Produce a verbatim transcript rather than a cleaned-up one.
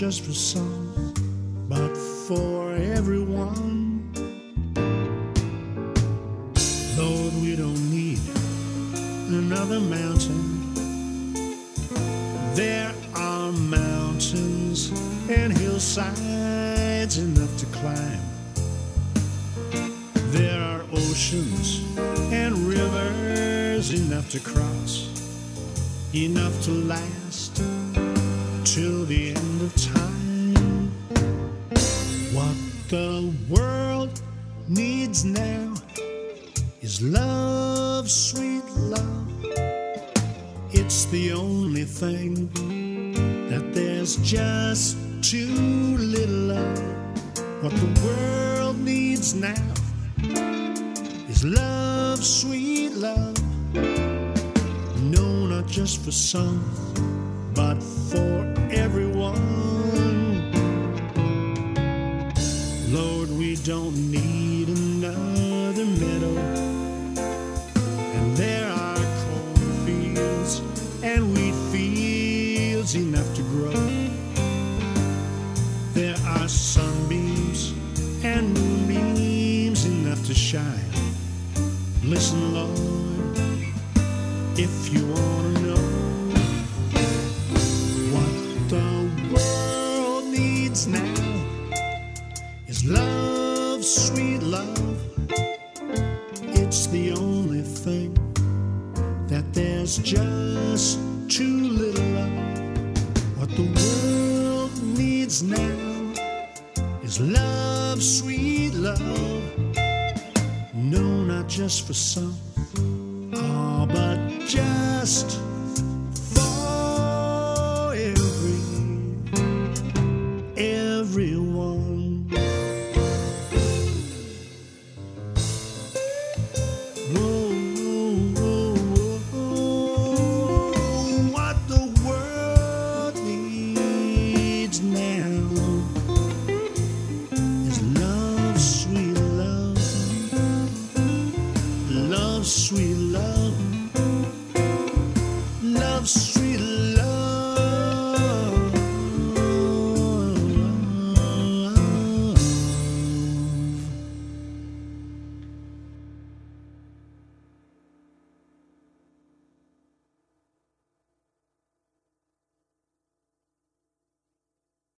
just for some, but for everyone. Lord, we don't need another mountain. There are mountains and hillsides enough to climb. There are oceans and rivers enough to cross, enough to last till the end of time. What the world needs now is love, sweet love. It's the only thing that there's just too little of. What the world needs now is love, sweet love. No, not just for some, but for everyone. Lord, we don't need another meadow, and there are cornfields and wheat fields enough to grow. There are sunbeams and moonbeams enough to shine. Listen, Lord, if you want to know what the world needs now is love, sweet love. It's the only thing that there's just too little of. What the world needs now is love, sweet love. No, not just for some, oh, but just for every, everyone. Whoa, whoa, whoa, what the world needs now is love, sweet love. Love, sweet love. Love, sweet